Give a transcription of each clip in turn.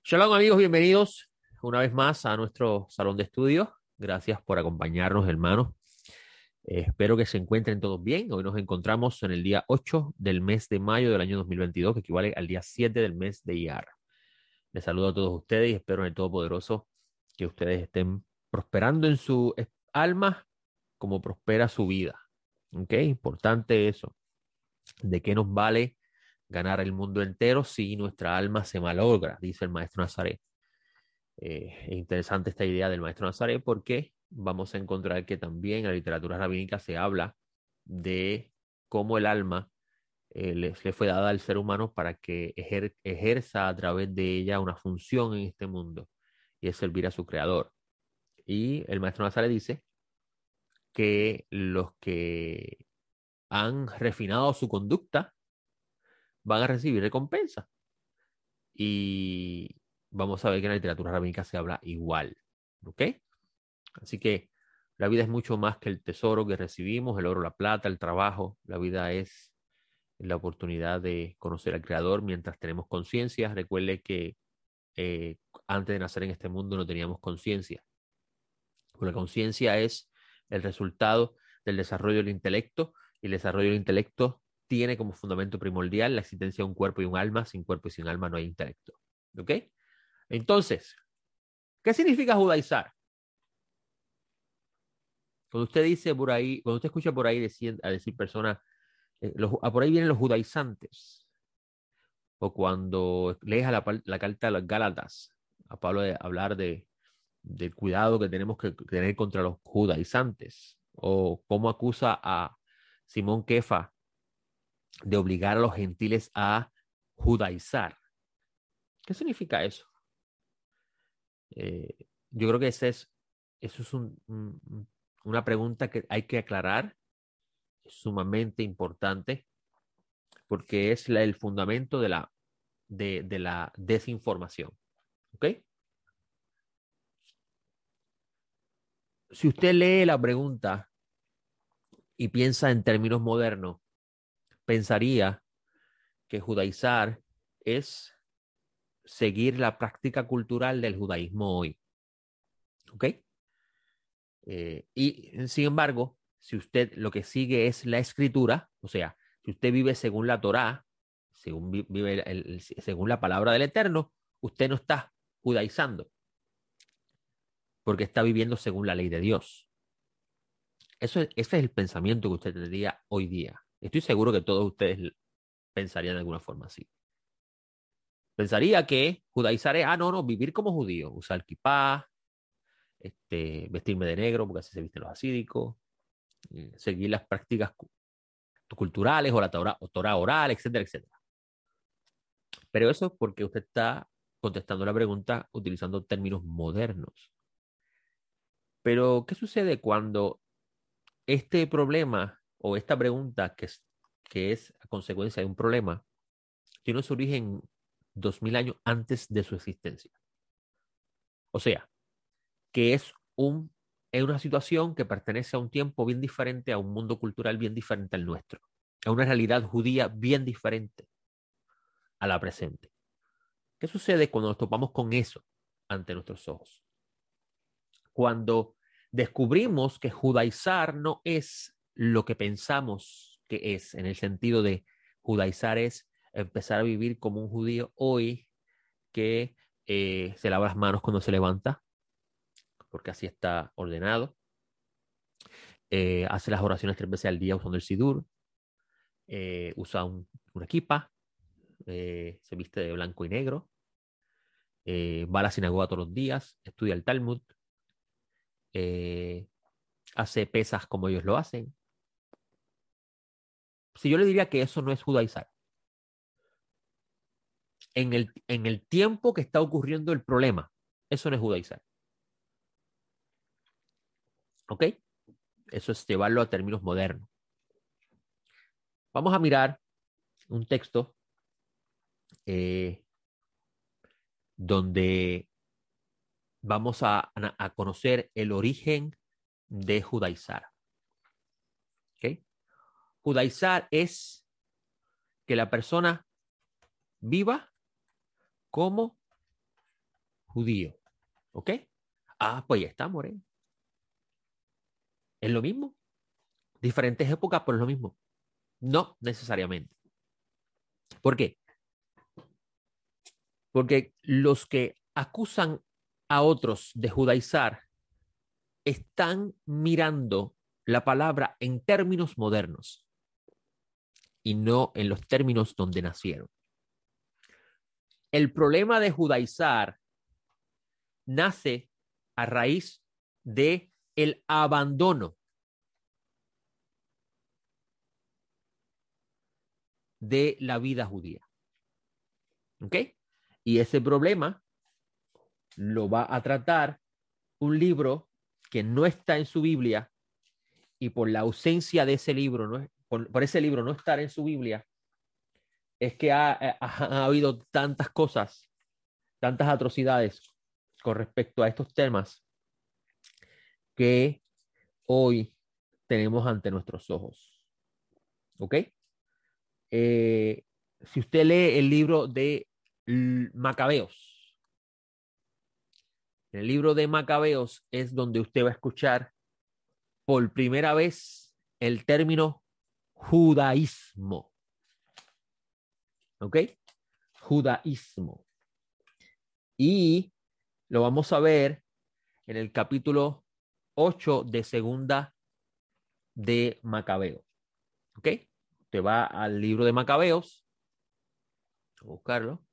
Shalom amigos, bienvenidos una vez más a nuestro salón de estudios. Gracias por acompañarnos, hermanos. Espero que se encuentren todos bien. Hoy nos encontramos en el día 8 del mes de mayo del año 2022, que equivale al día 7 del mes de Iyar. Les saludo a todos ustedes y espero en el Todopoderoso que ustedes estén prosperando en su alma como prospera su vida. ¿Ok? Importante eso. ¿De qué nos vale ganar el mundo entero si nuestra alma se malogra? Dice el maestro Nazaret. Es interesante esta idea del maestro Nazaret porque vamos a encontrar que también en la literatura rabínica se habla de cómo el alma le fue dada al ser humano para que ejerza a través de ella una función en este mundo y es servir a su creador. Y el maestro Nazaret dice que los que han refinado su conducta van a recibir recompensa. Y vamos a ver que en la literatura rabínica se habla igual. ¿Ok? Así que la vida es mucho más que el tesoro que recibimos, el oro, la plata, el trabajo. La vida es la oportunidad de conocer al Creador mientras tenemos conciencia. Recuerde que eh, antes de nacer en este mundo no teníamos conciencia. La conciencia es el resultado del desarrollo del intelecto y el desarrollo del intelecto tiene como fundamento primordial la existencia de un cuerpo y un alma. Sin cuerpo y sin alma no hay intelecto. ¿Ok? Entonces, ¿qué significa judaizar? Cuando usted dice por ahí, cuando usted escucha por ahí decir personas, por ahí vienen los judaizantes, o cuando lees la carta de las Gálatas, a Pablo de hablar del cuidado que tenemos que tener contra los judaizantes, o cómo acusa a Simón Kefa de obligar a los gentiles a judaizar. ¿Qué significa eso? Yo creo que eso es una pregunta que hay que aclarar, es sumamente importante porque es el fundamento de la desinformación. ¿Ok? Si usted lee la pregunta y piensa en términos modernos, pensaría que judaizar es seguir la práctica cultural del judaísmo hoy. ¿Ok? Y sin embargo, si usted lo que sigue es la escritura, o sea, si usted vive según la Torá, según vive según la palabra del Eterno, usted no está judaizando porque está viviendo según la ley de Dios. Ese es el pensamiento que usted tendría hoy día. Estoy seguro que todos ustedes pensarían de alguna forma así. Pensaría que judaizar es, no, no, vivir como judío, usar kipá, vestirme de negro, porque así se visten los asídicos, seguir las prácticas culturales o la Torah oral, etcétera, etcétera. Pero eso es porque usted está contestando la pregunta utilizando términos modernos. Pero, ¿qué sucede cuando este problema o esta pregunta que es a consecuencia de un problema tiene su origen 2000 años antes de su existencia? O sea, que es una situación que pertenece a un tiempo bien diferente, a un mundo cultural bien diferente al nuestro, a una realidad judía bien diferente a la presente. ¿Qué sucede cuando nos topamos con eso ante nuestros ojos? Cuando descubrimos que judaizar no es lo que pensamos que es, en el sentido de judaizar es empezar a vivir como un judío hoy que se lava las manos cuando se levanta, porque así está ordenado, hace las oraciones 3 veces al día usando el sidur, usa una kippah, se viste de blanco y negro, va a la sinagoga todos los días, estudia el Talmud, eh, hace pesas como ellos lo hacen. Si yo le diría que eso no es judaizar, en el tiempo que está ocurriendo el problema, eso no es judaizar. ¿Ok? Eso es llevarlo a términos modernos. Vamos a mirar un texto eh, donde vamos a conocer el origen de judaizar. ¿Ok? Judaizar es que la persona viva como judío. ¿Ok? Ah, pues ya está, More. ¿Es lo mismo? Diferentes épocas, pero es lo mismo. No necesariamente. ¿Por qué? Porque los que acusan a otros de judaizar están mirando la palabra en términos modernos y no en los términos donde nacieron. El problema de judaizar nace a raíz de el abandono de la vida judía. ¿Ok? Y ese problema lo va a tratar un libro que no está en su Biblia, y por la ausencia de ese libro, por ese libro no estar en su Biblia, es que ha habido tantas cosas, tantas atrocidades con respecto a estos temas que hoy tenemos ante nuestros ojos. ¿Ok? Si usted lee el libro de Macabeos, en el libro de Macabeos es donde usted va a escuchar por primera vez el término judaísmo. ¿Ok? Judaísmo. Y lo vamos a ver en el capítulo 8 de segunda de Macabeo. ¿Ok? Usted va al libro de Macabeos, a buscarlo.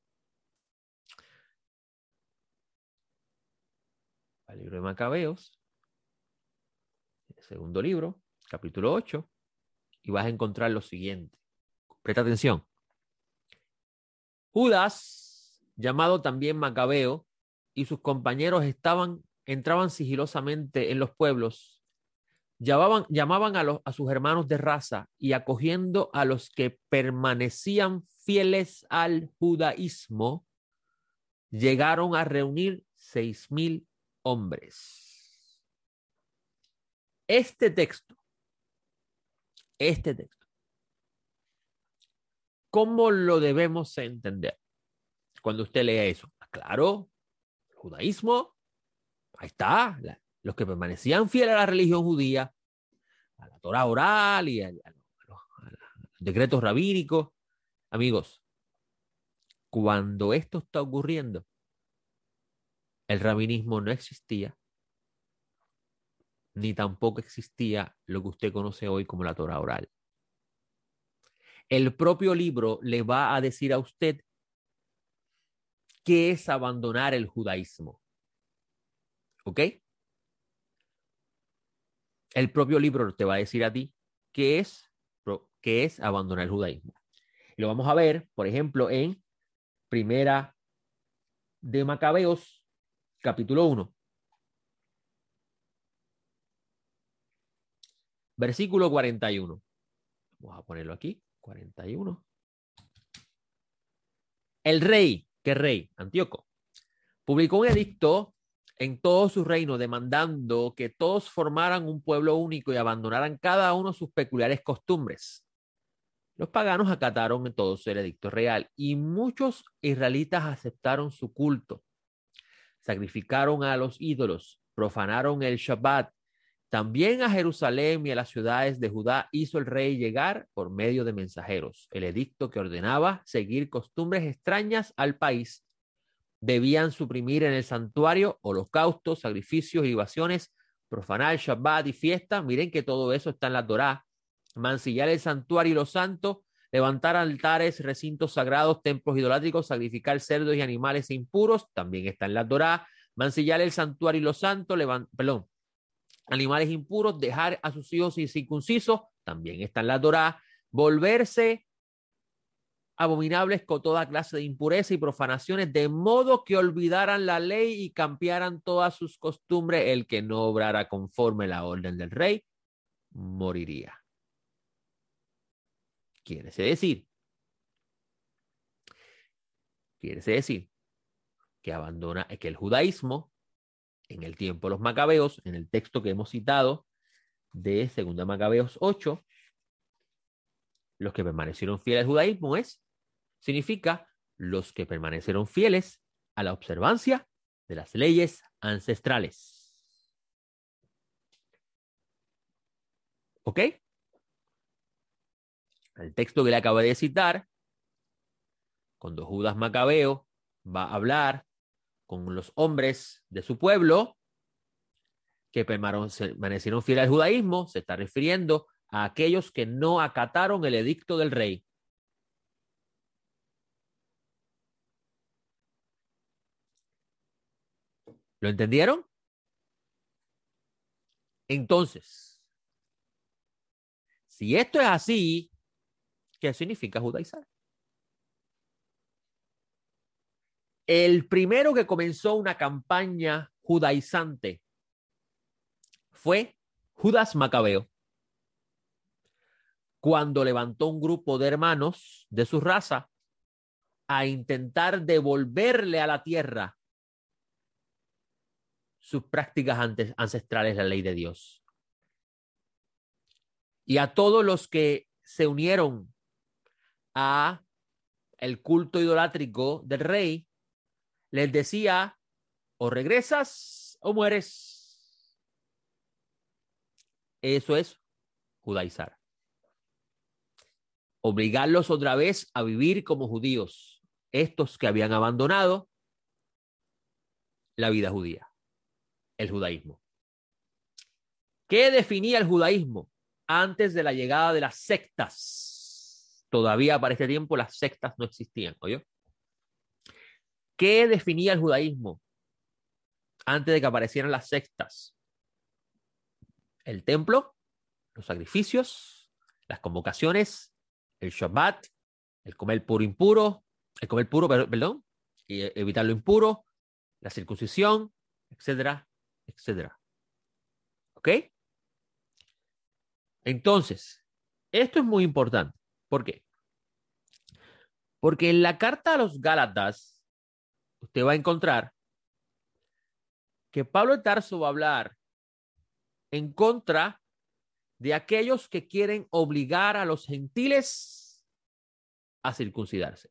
Al libro de Macabeos, el segundo libro, capítulo 8, y vas a encontrar lo siguiente. Presta atención. Judas, llamado también Macabeo, y sus compañeros entraban sigilosamente en los pueblos, llamaban a sus hermanos de raza y acogiendo a los que permanecían fieles al judaísmo, llegaron a reunir 6,000 hombres. Este texto, ¿cómo lo debemos entender cuando usted lea eso? Claro, el judaísmo, ahí está, los que permanecían fieles a la religión judía, a la Torah oral y a los decretos rabínicos. Amigos, cuando esto está ocurriendo, el rabinismo no existía, ni tampoco existía lo que usted conoce hoy como la Torah oral. El propio libro le va a decir a usted qué es abandonar el judaísmo. ¿Ok? El propio libro te va a decir a ti qué es abandonar el judaísmo. Y lo vamos a ver, por ejemplo, en Primera de Macabeos, capítulo 1. Versículo 41. Vamos a ponerlo aquí, 41. El rey, ¿qué rey? Antíoco, publicó un edicto en todo su reino demandando que todos formaran un pueblo único y abandonaran cada uno sus peculiares costumbres. Los paganos acataron entonces el edicto real y muchos israelitas aceptaron su culto. Sacrificaron a los ídolos, profanaron el Shabbat. También a Jerusalén y a las ciudades de Judá hizo el rey llegar por medio de mensajeros el edicto que ordenaba seguir costumbres extrañas al país. Debían suprimir en el santuario holocaustos, sacrificios y libaciones, profanar el Shabbat y fiestas. Miren que todo eso está en la Torá. Mancillar el santuario y los santos, levantar altares, recintos sagrados, templos idolátricos, sacrificar cerdos y animales impuros, también está en la Torá. Mancillar el santuario y los santos, animales impuros, dejar a sus hijos incircuncisos, también está en la Torá. Volverse abominables con toda clase de impureza y profanaciones, de modo que olvidaran la ley y cambiaran todas sus costumbres. El que no obrara conforme a la orden del rey, moriría. Quiere decir que el judaísmo, en el tiempo de los macabeos, en el texto que hemos citado de 2 Macabeos 8, los que permanecieron fieles al judaísmo significa los que permanecieron fieles a la observancia de las leyes ancestrales. ¿Ok? El texto que le acabo de citar, cuando Judas Macabeo va a hablar con los hombres de su pueblo que permanecieron fieles al judaísmo, se está refiriendo a aquellos que no acataron el edicto del rey. ¿Lo entendieron? Entonces, si esto es así, ¿qué significa judaizar? El primero que comenzó una campaña judaizante fue Judas Macabeo, cuando levantó un grupo de hermanos de su raza a intentar devolverle a la tierra sus prácticas ancestrales, la ley de Dios. Y a todos los que se unieron a el culto idolátrico del rey, les decía, o regresas o mueres. Eso es judaizar. Obligarlos otra vez a vivir como judíos, estos que habían abandonado la vida judía, el judaísmo. ¿Qué definía el judaísmo antes de la llegada de las sectas? Todavía para este tiempo las sectas no existían, ¿oyó? ¿Qué definía el judaísmo antes de que aparecieran las sectas? El templo, los sacrificios, las convocaciones, el Shabbat, el comer puro impuro, el comer puro, perdón, y evitar lo impuro, la circuncisión, etcétera, etcétera. ¿Ok? Entonces, esto es muy importante. ¿Por qué? Porque en la carta a los Gálatas, usted va a encontrar que Pablo de Tarso va a hablar en contra de aquellos que quieren obligar a los gentiles a circuncidarse.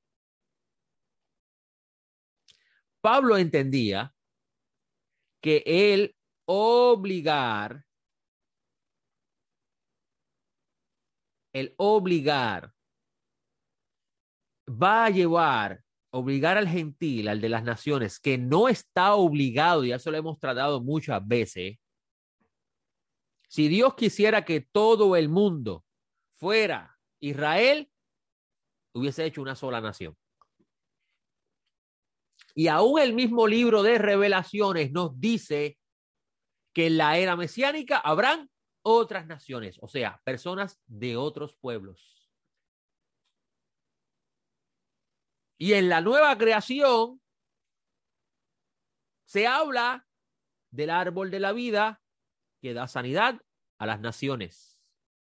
Pablo entendía que el obligar va a llevar, obligar al gentil, al de las naciones, que no está obligado, ya eso lo hemos tratado muchas veces. Si Dios quisiera que todo el mundo fuera Israel, hubiese hecho una sola nación. Y aún el mismo libro de Revelaciones nos dice que en la era mesiánica habrán otras naciones, o sea, personas de otros pueblos. Y en la nueva creación se habla del árbol de la vida que da sanidad a las naciones.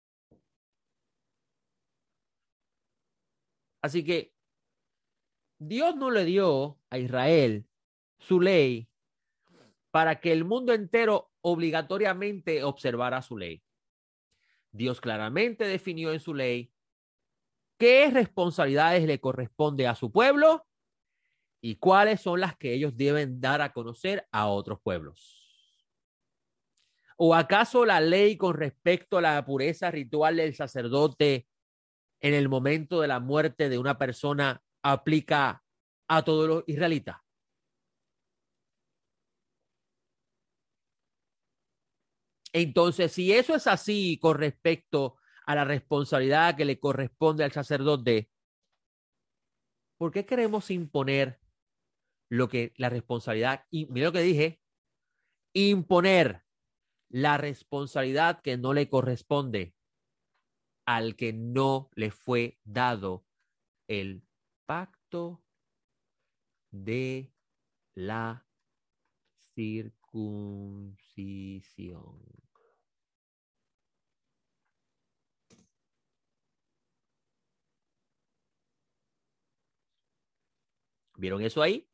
Así que Dios no le dio a Israel su ley para que el mundo entero obligatoriamente observara su ley. Dios claramente definió en su ley qué responsabilidades le corresponde a su pueblo y cuáles son las que ellos deben dar a conocer a otros pueblos. ¿O acaso la ley con respecto a la pureza ritual del sacerdote en el momento de la muerte de una persona aplica a todos los israelitas? Entonces, si eso es así con respecto a la responsabilidad que le corresponde al sacerdote, ¿por qué queremos imponer la responsabilidad? Y mira lo que dije, imponer la responsabilidad que no le corresponde al que no le fue dado el pacto de la circuncisión. ¿Vieron eso ahí?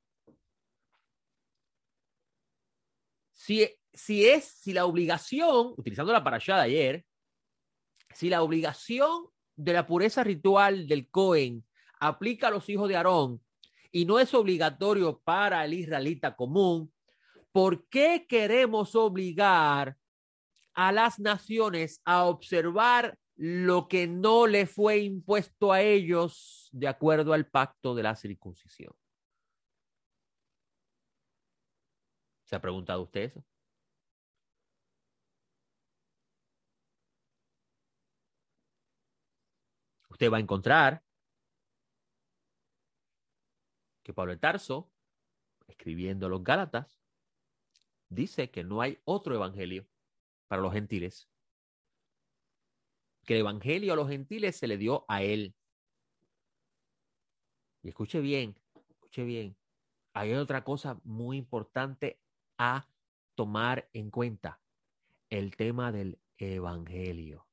Si la obligación, utilizando la parashá de ayer, si la obligación de la pureza ritual del Cohen aplica a los hijos de Aarón y no es obligatorio para el israelita común, ¿por qué queremos obligar a las naciones a observar lo que no le fue impuesto a ellos de acuerdo al pacto de la circuncisión? ¿Se ha preguntado usted eso? Usted va a encontrar que Pablo de Tarso, escribiendo a los Gálatas, dice que no hay otro evangelio para los gentiles, que el evangelio a los gentiles se le dio a él. Y escuche bien, hay otra cosa muy importante a tomar en cuenta, el tema del evangelio.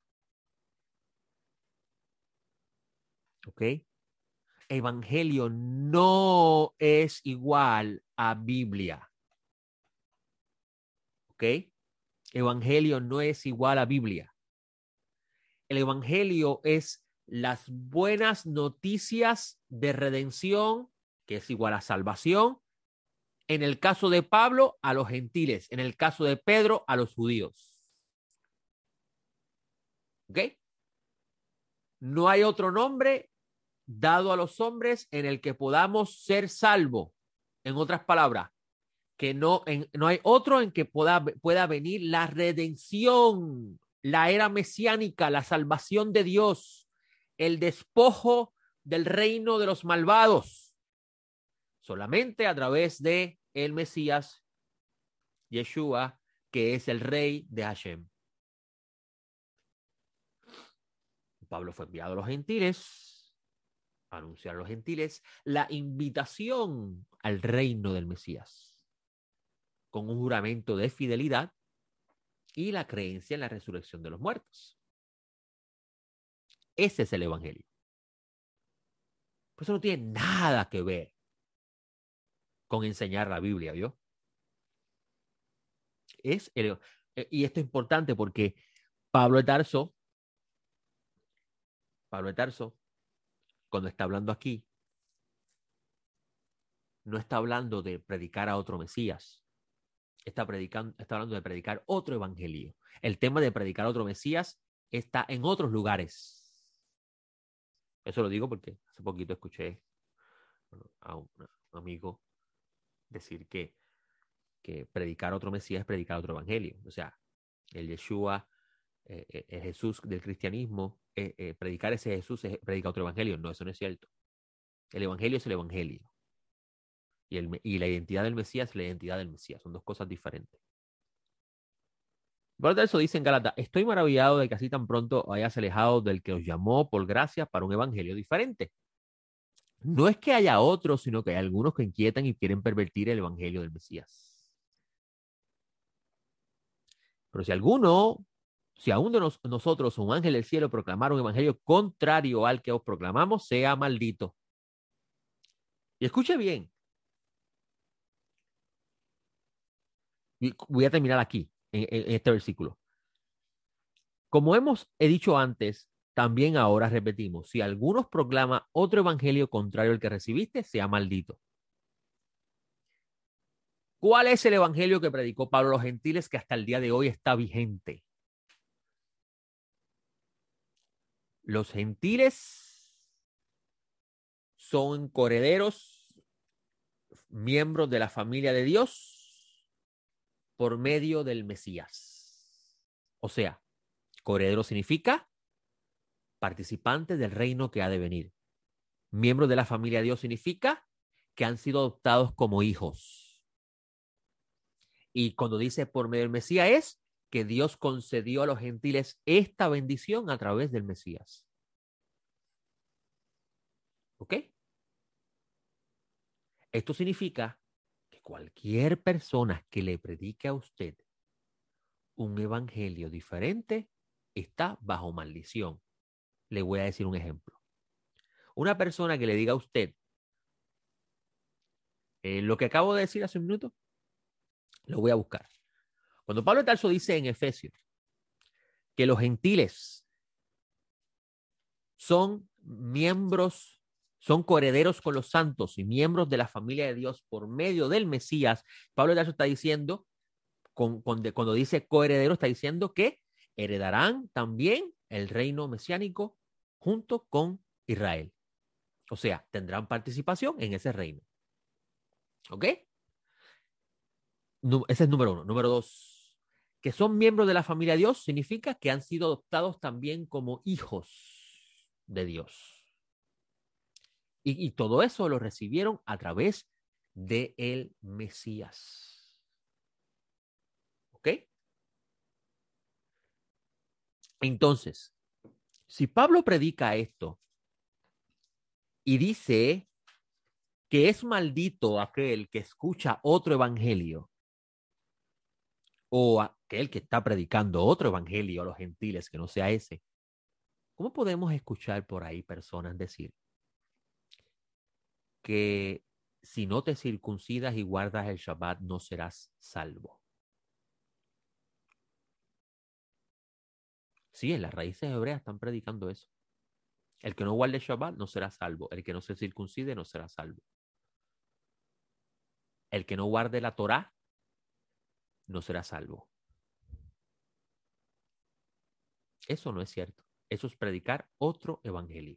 ¿Ok? Evangelio no es igual a Biblia. ¿Ok? Evangelio no es igual a Biblia. El evangelio es las buenas noticias de redención, que es igual a salvación. En el caso de Pablo, a los gentiles. En el caso de Pedro, a los judíos. ¿Ok? No hay otro nombre dado a los hombres en el que podamos ser salvos. En otras palabras, que no hay otro en que pueda venir la redención, la era mesiánica, la salvación de Dios, el despojo del reino de los malvados, solamente a través de el Mesías, Yeshua, que es el rey de Hashem. Pablo fue enviado a los gentiles, a anunciar a los gentiles la invitación al reino del Mesías, con un juramento de fidelidad y la creencia en la resurrección de los muertos. Ese es el evangelio. Pues eso no tiene nada que ver con enseñar la Biblia, ¿vio? Y esto es importante porque Pablo de Tarso, cuando está hablando aquí, no está hablando de predicar a otro Mesías. Está hablando de predicar otro evangelio. El tema de predicar otro Mesías está en otros lugares. Eso lo digo porque hace poquito escuché a un amigo decir que predicar otro Mesías es predicar otro evangelio. O sea, el Yeshua, el Jesús del cristianismo, predicar ese Jesús es predicar otro evangelio. No, eso no es cierto. El evangelio es el evangelio. Y la identidad del Mesías es la identidad del Mesías. Son dos cosas diferentes. Por eso dice en Gálatas, estoy maravillado de que así tan pronto hayas alejado del que os llamó por gracia para un evangelio diferente. No es que haya otros, sino que hay algunos que inquietan y quieren pervertir el evangelio del Mesías. Pero si aún de nosotros, un ángel del cielo, proclamar un evangelio contrario al que os proclamamos, sea maldito. Y escuche bien. Voy a terminar aquí, en este versículo. Como he dicho antes, también ahora repetimos, si algunos proclama otro evangelio contrario al que recibiste, sea maldito. ¿Cuál es el evangelio que predicó Pablo a los gentiles que hasta el día de hoy está vigente? Los gentiles son coherederos, miembros de la familia de Dios por medio del Mesías. O sea, coheredero significa participantes del reino que ha de venir. Miembros de la familia de Dios significa que han sido adoptados como hijos. Y cuando dice por medio del Mesías es que Dios concedió a los gentiles esta bendición a través del Mesías. ¿Ok? Esto significa que cualquier persona que le predique a usted un evangelio diferente está bajo maldición. Le voy a decir un ejemplo. Una persona que le diga a usted lo que acabo de decir hace un minuto, lo voy a buscar. Cuando Pablo de Tarso dice en Efesios que los gentiles son miembros son coherederos con los santos y miembros de la familia de Dios por medio del Mesías. Pablo de Tarso está diciendo, cuando dice coheredero, está diciendo que heredarán también el reino mesiánico junto con Israel. O sea, tendrán participación en ese reino. ¿Ok? Ese es número uno. Número dos, que son miembros de la familia de Dios significa que han sido adoptados también como hijos de Dios. Y todo eso lo recibieron a través de el Mesías. ¿Ok? Entonces, si Pablo predica esto y dice que es maldito aquel que escucha otro evangelio o aquel que está predicando otro evangelio a los gentiles que no sea ese, ¿cómo podemos escuchar por ahí personas decir que si no te circuncidas y guardas el Shabbat no serás salvo? Sí, en las raíces hebreas están predicando eso. El que no guarde el Shabbat no será salvo. El que no se circuncide no será salvo. El que no guarde la Torá no será salvo. Eso no es cierto. Eso es predicar otro evangelio.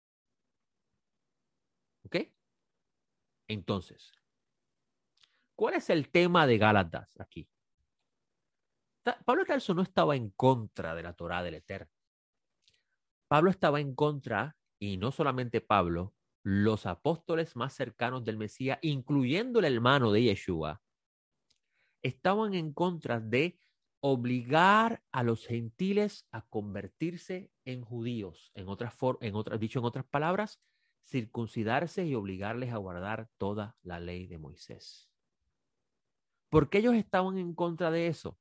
¿Ok? Entonces, ¿cuál es el tema de Gálatas aquí? Pablo Tarso no estaba en contra de la Torá del Eterno. Pablo estaba en contra, y no solamente Pablo, los apóstoles más cercanos del Mesías, incluyendo el hermano de Yeshua, estaban en contra de obligar a los gentiles a convertirse en judíos. Dicho en otras palabras, circuncidarse y obligarles a guardar toda la ley de Moisés. ¿Por qué ellos estaban en contra de eso?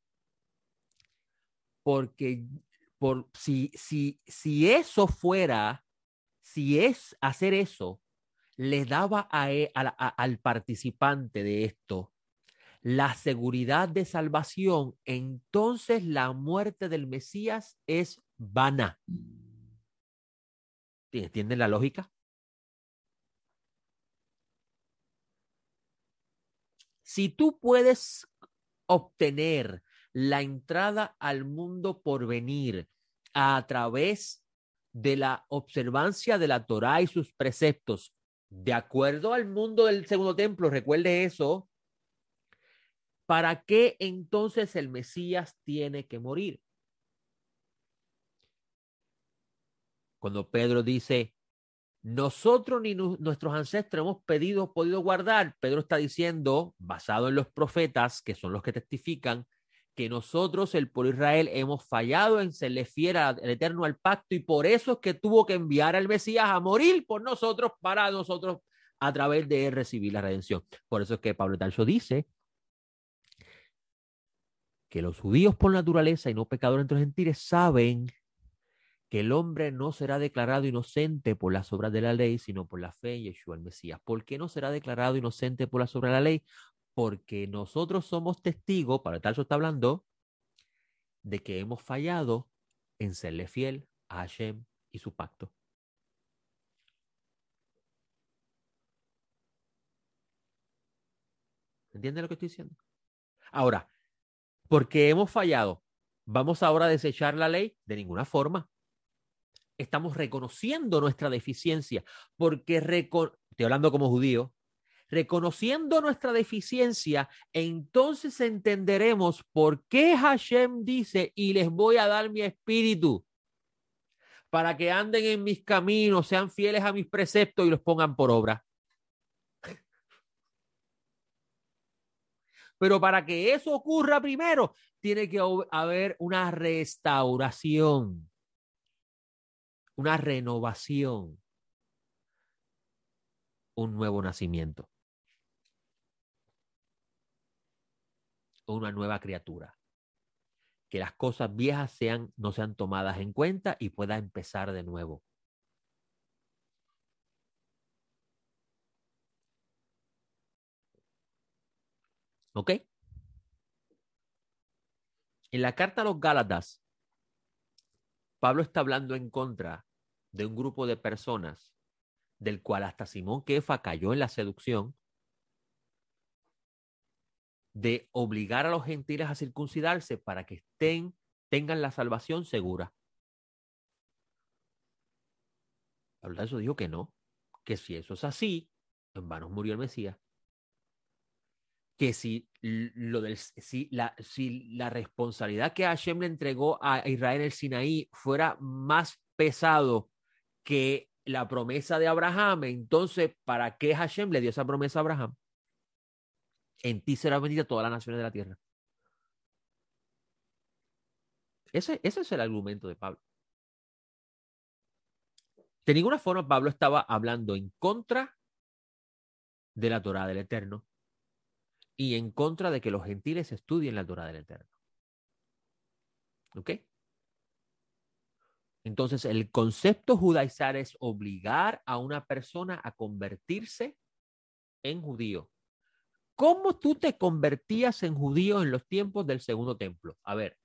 Porque si eso fuera, si es hacer eso, le daba al participante de esto la seguridad de salvación, entonces la muerte del Mesías es vana. ¿Entienden la lógica? Si tú puedes obtener la entrada al mundo por venir a través de la observancia de la Torá y sus preceptos, de acuerdo al mundo del segundo templo, recuerde eso, ¿para qué entonces el Mesías tiene que morir? Cuando Pedro dice, nosotros ni nuestros ancestros hemos podido guardar, Pedro está diciendo, basado en los profetas, que son los que testifican, que nosotros, el pueblo de Israel, hemos fallado en serle fiel al Eterno al pacto y por eso es que tuvo que enviar al Mesías a morir por nosotros, para nosotros, a través de él recibir la redención. Por eso es que Pablo de Tarso dice que los judíos por naturaleza y no pecadores entre los gentiles saben que el hombre no será declarado inocente por las obras de la ley, sino por la fe en Yeshua el Mesías. ¿Por qué no será declarado inocente por las obras de la ley? Porque nosotros somos testigos, para tal está hablando, de que hemos fallado en serle fiel a Hashem y su pacto. ¿Entienden lo que estoy diciendo? Ahora, porque hemos fallado, ¿vamos ahora a desechar la ley? De ninguna forma. Estamos reconociendo nuestra deficiencia, porque estoy hablando como judío, reconociendo nuestra deficiencia, entonces entenderemos por qué Hashem dice, y les voy a dar mi espíritu, para que anden en mis caminos, sean fieles a mis preceptos y los pongan por obra. Pero para que eso ocurra primero, tiene que haber una restauración, una renovación, un nuevo nacimiento, una nueva criatura. Que las cosas viejas no sean tomadas en cuenta y pueda empezar de nuevo. ¿Ok? En la carta a los Gálatas, Pablo está hablando en contra de un grupo de personas del cual hasta Simón Kefa cayó en la seducción, de obligar a los gentiles a circuncidarse para que tengan la salvación segura. Pablo de eso dijo que no, que si eso es así, en vano murió el Mesías. Que si la responsabilidad que Hashem le entregó a Israel en el Sinaí fuera más pesado que la promesa de Abraham, entonces, ¿para qué Hashem le dio esa promesa a Abraham? En ti será bendita todas las naciones de la tierra. Ese es el argumento de Pablo. De ninguna forma Pablo estaba hablando en contra de la Torá del Eterno y en contra de que los gentiles estudien la Torá del Eterno. ¿Ok? Entonces, el concepto judaizar es obligar a una persona a convertirse en judío. ¿Cómo tú te convertías en judío en los tiempos del segundo templo? A ver.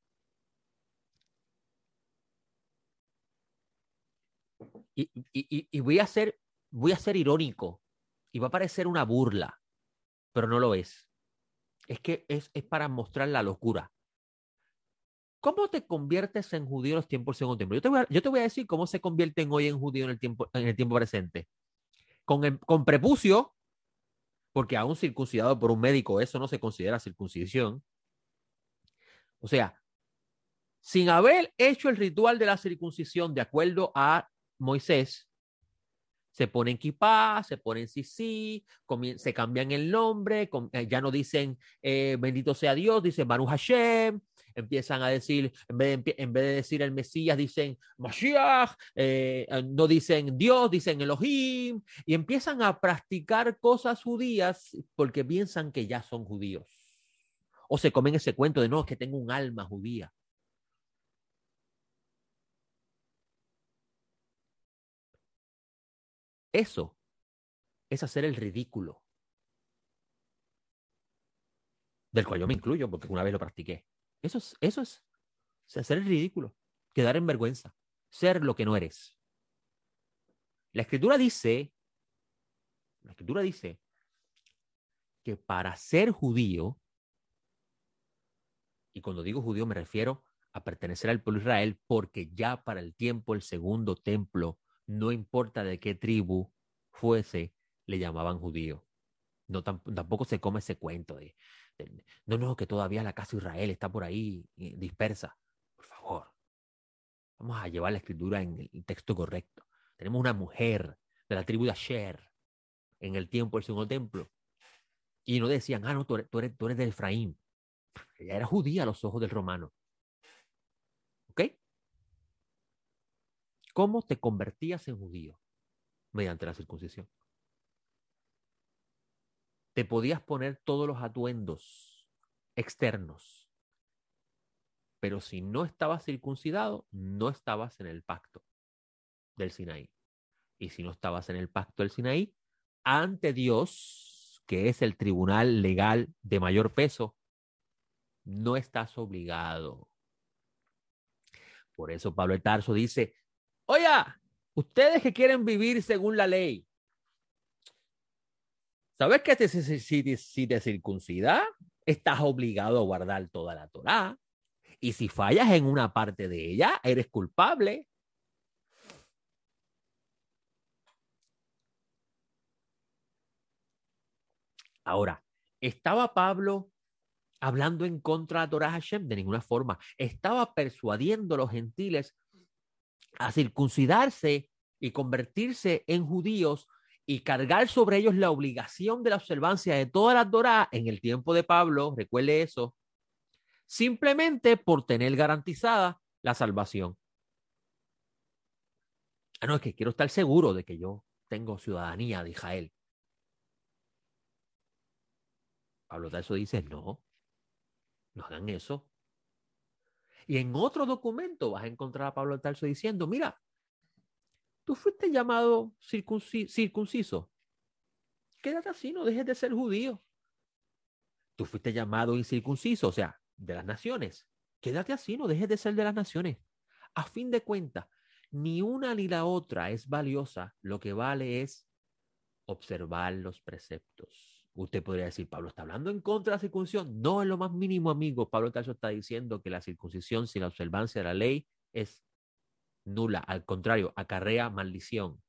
Y voy a ser irónico y va a parecer una burla, pero no lo es. Es que es para mostrar la locura. ¿Cómo te conviertes en judío en los tiempos del segundo templo? Yo te voy a decir cómo se convierten hoy en judío en el tiempo presente. Con prepucio, porque aún circuncidado por un médico, eso no se considera circuncisión. O sea, sin haber hecho el ritual de la circuncisión de acuerdo a Moisés, se ponen kipá, se ponen sisí, se cambian el nombre, ya no dicen bendito sea Dios, dicen Baruch Hashem, empiezan a decir, en vez de decir el Mesías, dicen Mashiach, no dicen Dios, dicen Elohim, y empiezan a practicar cosas judías porque piensan que ya son judíos. O se comen ese cuento de no, es que tengo un alma judía. Eso es hacer el ridículo, del cual yo me incluyo porque una vez lo practiqué. Eso es hacer el ridículo, quedar en vergüenza, ser lo que no eres. La escritura dice, la escritura dice que para ser judío, y cuando digo judío me refiero a pertenecer al pueblo de Israel, porque ya para el tiempo el segundo templo, no importa de qué tribu fuese, le llamaban judío. No, tampoco se come ese cuento no, que todavía la casa de Israel está por ahí dispersa. Por favor, vamos a llevar la escritura en el texto correcto. Tenemos una mujer de la tribu de Asher en el tiempo del segundo templo. Y no decían, no, tú eres de Efraín. Ella era judía a los ojos del romano. ¿Ok? ¿Cómo te convertías en judío? Mediante la circuncisión. Te podías poner todos los atuendos externos, pero si no estabas circuncidado, no estabas en el pacto del Sinaí. Y si no estabas en el pacto del Sinaí, ante Dios, que es el tribunal legal de mayor peso, no estás obligado. Por eso Pablo de Tarso dice, oye, ustedes que quieren vivir según la ley, ¿sabes que si te circuncidas, estás obligado a guardar toda la Torá? Y si fallas en una parte de ella, eres culpable. Ahora, ¿estaba Pablo hablando en contra de Torah Hashem? De ninguna forma. Estaba persuadiendo a los gentiles a circuncidarse y convertirse en judíos y cargar sobre ellos la obligación de la observancia de toda la Torah en el tiempo de Pablo, recuerde eso, simplemente por tener garantizada la salvación. No, es que quiero estar seguro de que yo tengo ciudadanía de Israel. Pablo de eso dice, no hagan eso. Y en otro documento vas a encontrar a Pablo de Tarso diciendo, mira, tú fuiste llamado circunciso, quédate así, no dejes de ser judío. Tú fuiste llamado incircunciso, o sea, de las naciones, quédate así, no dejes de ser de las naciones. A fin de cuentas, Ni una ni la otra es valiosa. Lo que vale es observar los preceptos. Usted podría decir, Pablo está hablando en contra de la circuncisión. No, en lo más mínimo, amigo. Pablo Tarso está diciendo que la circuncisión sin la observancia de la ley es nula. Al contrario, acarrea maldición.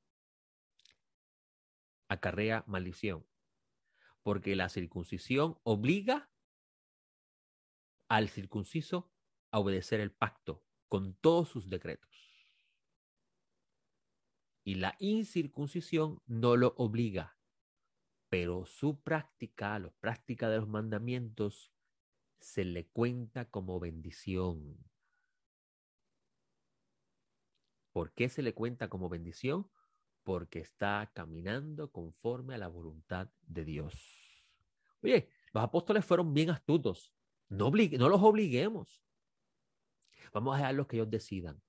Acarrea maldición. Porque la circuncisión obliga al circunciso a obedecer el pacto con todos sus decretos. Y la incircuncisión no lo obliga, pero su práctica, la práctica de los mandamientos, se le cuenta como bendición. ¿Por qué se le cuenta como bendición? Porque está caminando conforme a la voluntad de Dios. Oye, los apóstoles fueron bien astutos. No los obliguemos. Vamos a dejarlos que ellos decidan.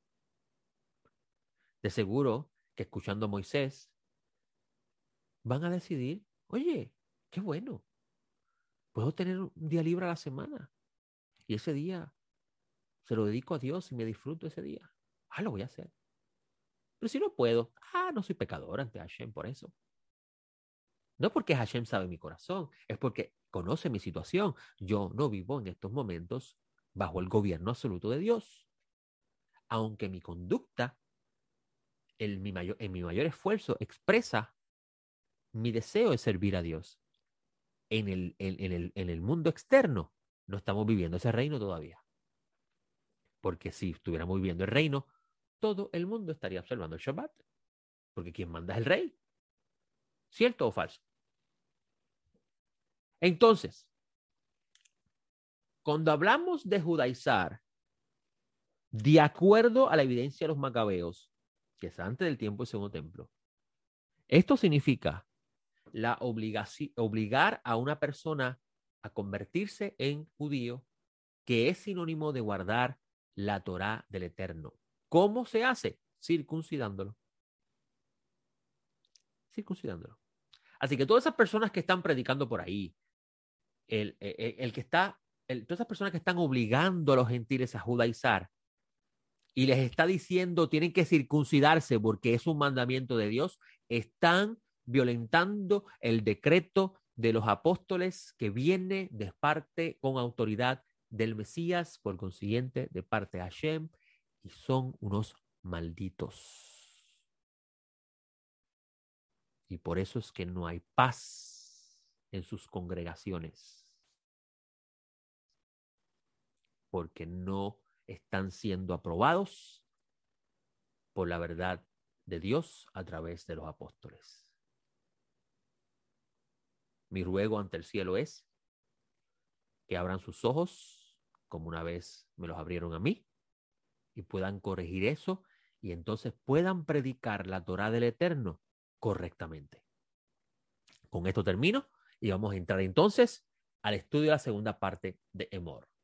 De seguro que escuchando a Moisés, van a decidir, oye, qué bueno, puedo tener un día libre a la semana y ese día se lo dedico a Dios y me disfruto ese día. Lo voy a hacer. Pero si no puedo, no soy pecador ante Hashem por eso. No porque Hashem sabe mi corazón, es porque conoce mi situación. Yo no vivo en estos momentos bajo el gobierno absoluto de Dios. Aunque mi conducta, en mi mayor esfuerzo, expresa mi deseo de servir a Dios. En el mundo externo no estamos viviendo ese reino todavía. Porque si estuviéramos viviendo el reino, todo el mundo estaría observando el Shabbat. Porque quien manda es el rey. ¿Cierto o falso? Entonces, cuando hablamos de judaizar, de acuerdo a la evidencia de los macabeos, que es antes del tiempo del segundo templo, esto significa obligar a una persona a convertirse en judío, que es sinónimo de guardar la Torá del Eterno. ¿Cómo se hace? Circuncidándolo. Circuncidándolo. Así que todas esas personas que están predicando por ahí, todas esas personas que están obligando a los gentiles a judaizar y les está diciendo tienen que circuncidarse porque es un mandamiento de Dios, están violentando el decreto de los apóstoles que viene de parte con autoridad del Mesías, por consiguiente, de parte de Hashem, y son unos malditos. Y por eso es que no hay paz en sus congregaciones, porque no están siendo aprobados por la verdad de Dios a través de los apóstoles. Mi ruego ante el cielo es que abran sus ojos, como una vez me los abrieron a mí, y puedan corregir eso, y entonces puedan predicar la Torá del Eterno correctamente. Con esto termino, y vamos a entrar entonces al estudio de la segunda parte de Emor.